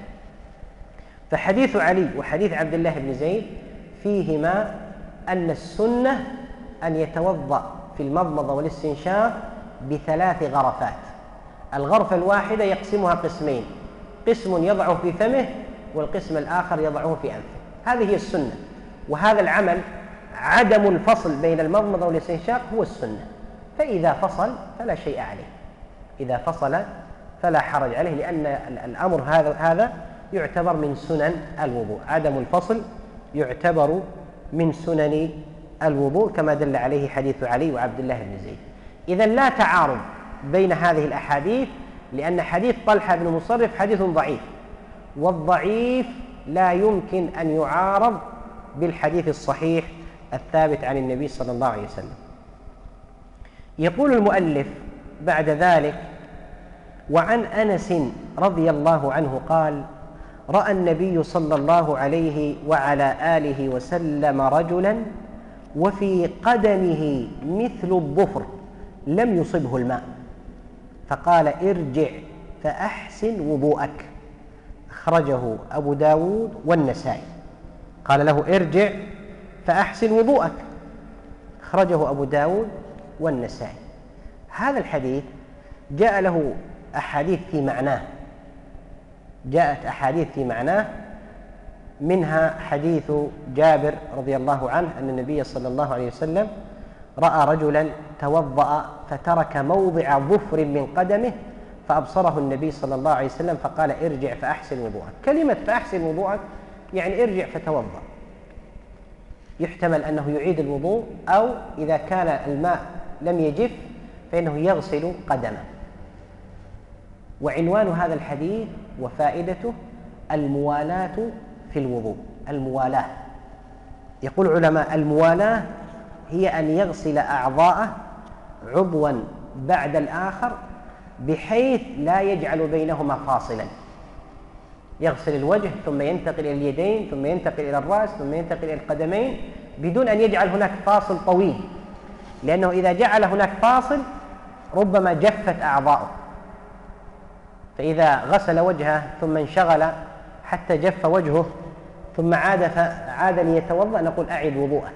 S2: فحديث علي وحديث عبد الله بن زيد فيهما أن السنة أن يتوضأ في المضمضة والاستنشاق ب3 غرفات، الغرفة الواحدة يقسمها قسمين، قسم يضعه في فمه والقسم الآخر يضعه في أنفه، هذه هي السنة. وهذا العمل عدم الفصل بين المضمضة والاستنشاق هو السنة، فإذا فصل فلا شيء عليه، إذا فصل فلا حرج عليه، لأن الأمر هذا يعتبر من سنن الوضوء، عدم الفصل يعتبر من سنن الوضوء كما دل عليه حديث علي وعبد الله بن زيد. إذن لا تعارض بين هذه الأحاديث، لأن حديث طلحة بن مصرف حديث ضعيف، والضعيف لا يمكن أن يعارض بالحديث الصحيح الثابت عن النبي صلى الله عليه وسلم. يقول المؤلف بعد ذلك: وعن أنس رضي الله عنه قال: رأى النبي صلى الله عليه وعلى آله وسلم رجلا وفي قدمه مثل الظفر لم يصبه الماء، فقال: ارجع فأحسن وضوءك، أخرجه أبو داود والنسائي. قال له: ارجع فأحسن وضوءك، أخرجه أبو داود والنسائي. هذا الحديث جاء له أحاديث في معناه، جاءت أحاديث في معناه، منها حديث جابر رضي الله عنه أن النبي صلى الله عليه وسلم رأى رجلا توضأ فترك موضع ظفر من قدمه فأبصره النبي صلى الله عليه وسلم فقال: ارجع فأحسن وضوءك. كلمة فأحسن وضوءك يعني ارجع فتوضأ، يحتمل أنه يعيد الوضوء، أو إذا كان الماء لم يجف فإنه يغسل قدمه. وعنوان هذا الحديث وفائدته الموالاة في الوضوء. الموالاة، يقول علماء الموالاة هي أن يغسل أعضاءه عضوا بعد الآخر بحيث لا يجعل بينهما فاصلا، يغسل الوجه ثم ينتقل إلى اليدين ثم ينتقل إلى الرأس ثم ينتقل إلى القدمين بدون أن يجعل هناك فاصل طويل، لأنه إذا جعل هناك فاصل ربما جفت أعضاؤه، فإذا غسل وجهه ثم انشغل حتى جف وجهه ثم عاد ليتوضأ نقول: أعد وضوءك.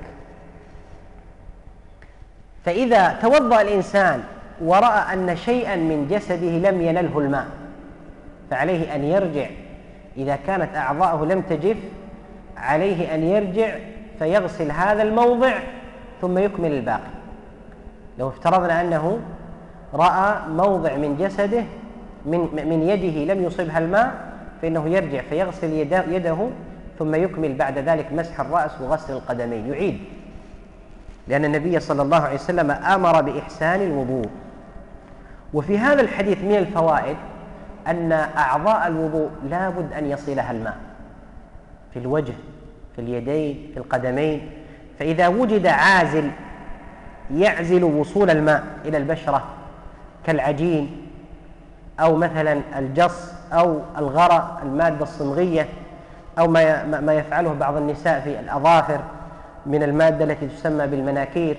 S2: فإذا توضأ الإنسان ورأى أن شيئا من جسده لم ينله الماء فعليه أن يرجع، إذا كانت أعضاؤه لم تجف عليه أن يرجع فيغسل هذا الموضع ثم يكمل الباقي. لو افترضنا أنه رأى موضع من جسده من يده لم يصبها الماء فإنه يرجع فيغسل يده ثم يكمل بعد ذلك مسح الرأس وغسل القدمين، يعيد، لأن النبي صلى الله عليه وسلم أمر بإحسان الوضوء. وفي هذا الحديث من الفوائد أن أعضاء الوضوء لا بد أن يصلها الماء في الوجه، في اليدين، في القدمين. فإذا وجد عازل يعزل وصول الماء إلى البشرة كالعجين أو مثلا الجص أو الغرة المادة الصمغية أو ما يفعله بعض النساء في الأظافر من المادة التي تسمى بالمناكير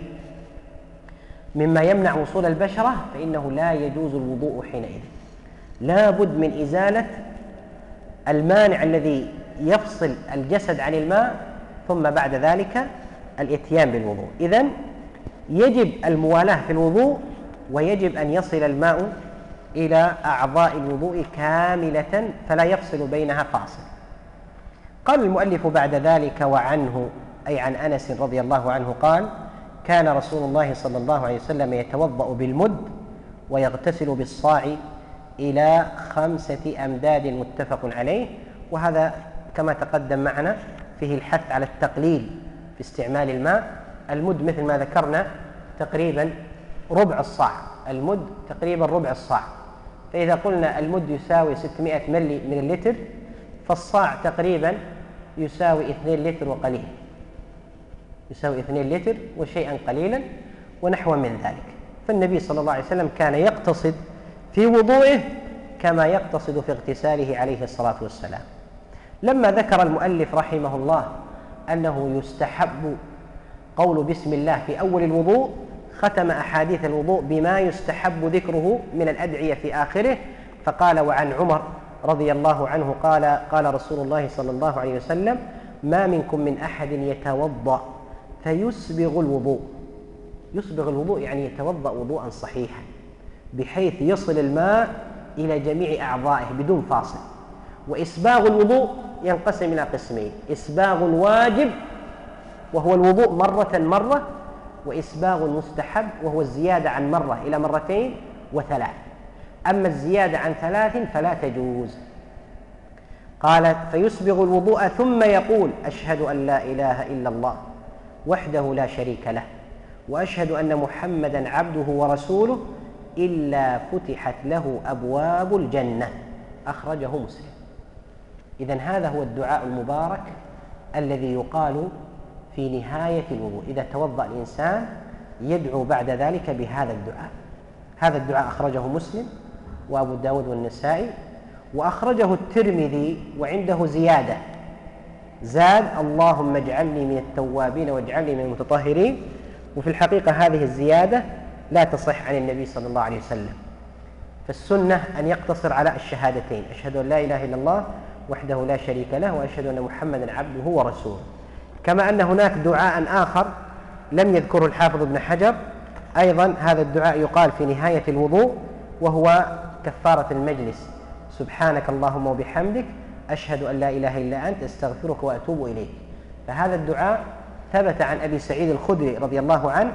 S2: مما يمنع وصول البشرة، فإنه لا يجوز الوضوء حينئذ. لا بد من إزالة المانع الذي يفصل الجسد عن الماء، ثم بعد ذلك الإتيان بالوضوء. إذن يجب الموالاة في الوضوء، ويجب أن يصل الماء إلى أعضاء الوضوء كاملة فلا يفصل بينها فاصل. قال المؤلف بعد ذلك: وعنه أي عن أنس رضي الله عنه قال: كان رسول الله صلى الله عليه وسلم يتوضأ بالمد ويغتسل بالصاع إلى 5 أمداد متفق عليه. وهذا كما تقدم معنا فيه الحث على التقليل في استعمال الماء. المد مثل ما ذكرنا تقريبا ربع الصاع، المد تقريبا ربع الصاع. فإذا قلنا المد يساوي 600 ملي من اللتر، فالصاع تقريبا يساوي 2 لتر وقليل، يساوي 2 لتر وشيئا قليلا ونحو من ذلك. فالنبي صلى الله عليه وسلم كان يقتصد في وضوئه كما يقتصد في اغتساله عليه الصلاة والسلام. لما ذكر المؤلف رحمه الله أنه يستحب قول بسم الله في أول الوضوء، ختم أحاديث الوضوء بما يستحب ذكره من الأدعية في آخره، فقال: وعن عمر رضي الله عنه قال: قال رسول الله صلى الله عليه وسلم: ما منكم من أحد يتوضأ فيسبغ الوضوء. يسبغ الوضوء يعني يتوضأ وضوءا صحيحا بحيث يصل الماء إلى جميع أعضائه بدون فاصل. وإسباغ الوضوء ينقسم إلى قسمين: إسباغ واجب وهو الوضوء مرة، وإسباغ مستحب وهو الزيادة عن مرة إلى 2 و3. أما الزيادة عن 3 فلا تجوز. قال: فيسبغ الوضوء ثم يقول: أشهد أن لا إله إلا الله وحده لا شريك له وأشهد أن محمدا عبده ورسوله إلا فتحت له أبواب الجنة. أخرجه مسلم. إذن هذا هو الدعاء المبارك الذي يقال في نهاية الوضوء. إذا توضأ الإنسان يدعو بعد ذلك بهذا الدعاء. هذا الدعاء أخرجه مسلم وأبو داود والنسائي، وأخرجه الترمذي وعنده زيادة، زاد: اللهم اجعلني من التوابين واجعلني من المتطهرين. وفي الحقيقة هذه الزيادة لا تصح عن النبي صلى الله عليه وسلم، فالسنة أن يقتصر على الشهادتين: أشهد أن لا إله إلا الله وحده لا شريك له وأشهد أن محمدا عبده ورسوله. كما أن هناك دعاء آخر لم يذكره الحافظ ابن حجر، أيضا هذا الدعاء يقال في نهاية الوضوء، وهو كفارة المجلس: سبحانك اللهم وبحمدك أشهد أن لا إله إلا أنت أستغفرك وأتوب إليك. فهذا الدعاء ثبت عن أبي سعيد الخدري رضي الله عنه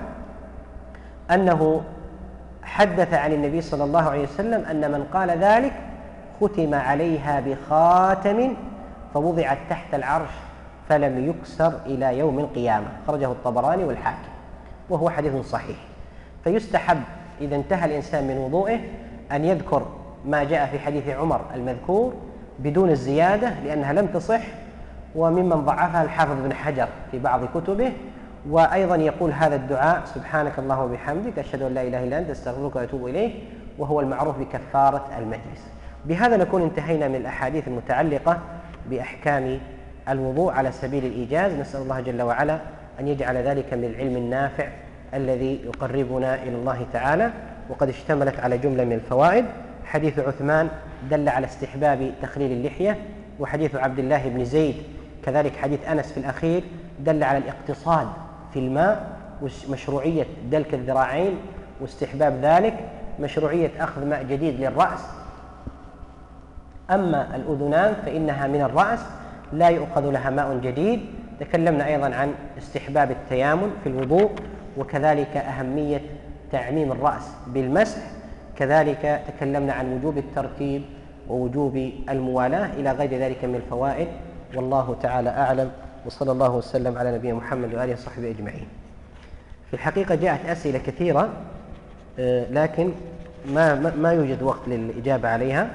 S2: أنه حدث عن النبي صلى الله عليه وسلم أن من قال ذلك ختم عليها بخاتم فوضعت تحت العرش فلم يكسر إلى يوم القيامة. خرجه الطبراني والحاكم، وهو حديث صحيح. فيستحب إذا انتهى الإنسان من وضوئه أن يذكر ما جاء في حديث عمر المذكور بدون الزيادة، لأنها لم تصح، وممن ضعفها الحافظ بن حجر في بعض كتبه. وأيضا يقول هذا الدعاء: سبحانك اللهم وبحمدك أشهد أن لا إله إلا أنت أستغفرك وأتوب إليك، وهو المعروف بكفارة المجلس. بهذا نكون انتهينا من الأحاديث المتعلقة بأحكام الوضوء على سبيل الإيجاز. نسأل الله جل وعلا أن يجعل ذلك من العلم النافع الذي يقربنا إلى الله تعالى. وقد اشتملت على جملة من الفوائد: حديث عثمان دل على استحباب تخليل اللحية، وحديث عبد الله بن زيد كذلك حديث أنس في الأخير دل على الاقتصاد في الماء ومشروعية دلك الذراعين واستحباب ذلك، مشروعية أخذ ماء جديد للرأس. أما الأذنان فإنها من الرأس لا يؤخذ لها ماء جديد. تكلمنا أيضا عن استحباب التيامن في الوضوء، وكذلك أهمية تعميم الرأس بالمسح. كذلك تكلمنا عن وجوب الترتيب ووجوب الموالاة إلى غير ذلك من الفوائد. والله تعالى أعلم، وصلى الله وسلم على نبينا محمد وآله وصحبه أجمعين. في الحقيقة جاءت أسئلة كثيرة لكن ما يوجد وقت للإجابة عليها،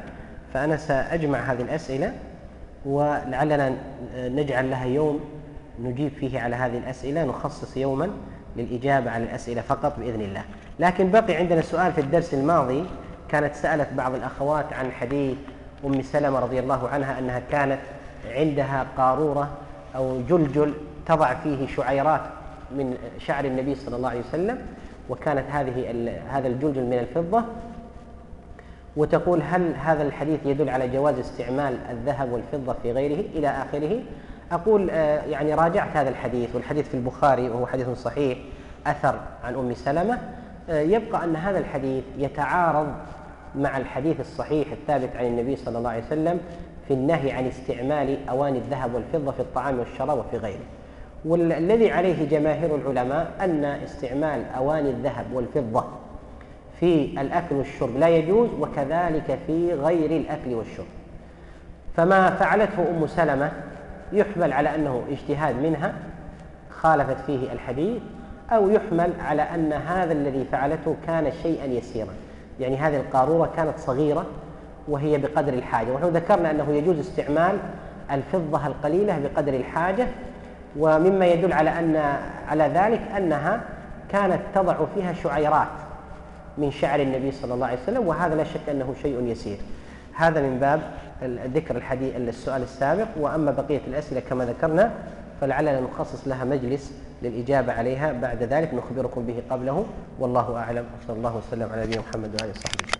S2: فأنا سأجمع هذه الأسئلة ولعلنا نجعل لها يوم نجيب فيه على هذه الأسئلة، نخصص يوما للإجابة على الأسئلة فقط بإذن الله. لكن بقي عندنا سؤال في الدرس الماضي، كانت سألت بعض الأخوات عن حديث أم سلمة رضي الله عنها أنها كانت عندها قارورة أو جلجل تضع فيه شعيرات من شعر النبي صلى الله عليه وسلم، وكانت هذا الجلجل من الفضة، وتقول هل هذا الحديث يدل على جواز استعمال الذهب والفضة في غيره إلى آخره. أقول يعني راجعت هذا الحديث، والحديث في البخاري وهو حديث صحيح أثر عن أم سلمة. يبقى أن هذا الحديث يتعارض مع الحديث الصحيح الثابت عن النبي صلى الله عليه وسلم في النهي عن استعمال أواني الذهب والفضة في الطعام والشراب وفي غيره. والذي عليه جماهير العلماء أن استعمال أواني الذهب والفضة في الأكل والشرب لا يجوز، وكذلك في غير الأكل والشرب. فما فعلته أم سلمة يحمل على أنه اجتهاد منها خالفت فيه الحديث، أو يحمل على أن هذا الذي فعلته كان شيئا يسيرا، يعني هذه القارورة كانت صغيرة وهي بقدر الحاجة. ونحن ذكرنا أنه يجوز استعمال الفضة القليلة بقدر الحاجة، ومما يدل على ذلك أنها كانت تضع فيها شعيرات من شعر النبي صلى الله عليه وسلم، وهذا لا شك أنه شيء يسير. هذا من باب ذكر الحديث السؤال السابق. وأما بقية الأسئلة كما ذكرنا فلعلنا نخصص لها مجلس للإجابة عليها بعد ذلك نخبركم به قبله، والله أعلم. وصلى الله وسلم على نبينا محمد وآله وصحبه.